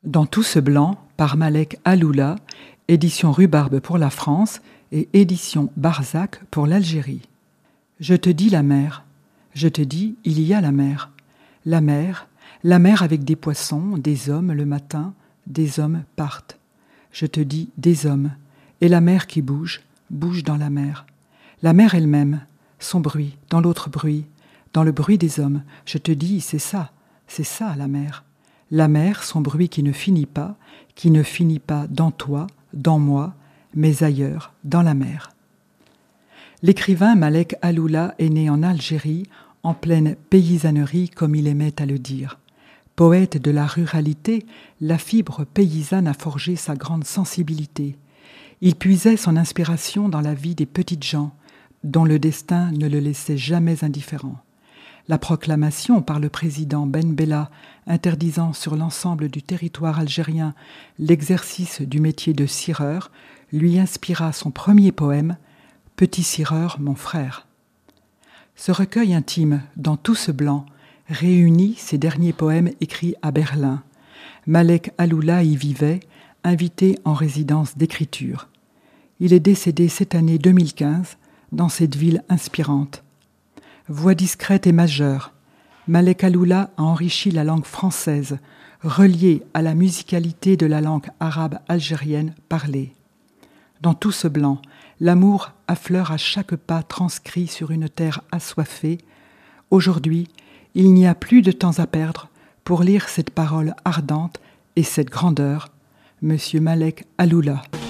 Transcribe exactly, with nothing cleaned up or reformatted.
Dans tout ce blanc, par Malek Aloula, édition Rhubarbe pour la France et édition Barzac pour l'Algérie. Je te dis la mer, je te dis il y a la mer. La mer, la mer avec des poissons, des hommes le matin, des hommes partent. Je te dis des hommes, et la mer qui bouge, bouge dans la mer. La mer elle-même, son bruit, dans l'autre bruit, dans le bruit des hommes. Je te dis, c'est ça, c'est ça la mer. La mer, son bruit qui ne finit pas, qui ne finit pas dans toi, dans moi, mais ailleurs, dans la mer. L'écrivain Malek Aloula est né en Algérie, en pleine paysannerie comme il aimait à le dire. Poète de la ruralité, la fibre paysanne a forgé sa grande sensibilité. Il puisait son inspiration dans la vie des petites gens, dont le destin ne le laissait jamais indifférent. La proclamation par le président Ben Bella interdisant sur l'ensemble du territoire algérien l'exercice du métier de cireur lui inspira son premier poème « Petit cireur, mon frère ». Ce recueil intime, dans tout ce blanc, réunit ses derniers poèmes écrits à Berlin. Malek Aloula y vivait, invité en résidence d'écriture. Il est décédé cette année deux mille quinze dans cette ville inspirante. Voix discrète et majeure, Malek Aloula a enrichi la langue française, reliée à la musicalité de la langue arabe algérienne parlée. Dans tout ce blanc, l'amour affleure à chaque pas transcrit sur une terre assoiffée. Aujourd'hui, il n'y a plus de temps à perdre pour lire cette parole ardente et cette grandeur. Monsieur Malek Aloula.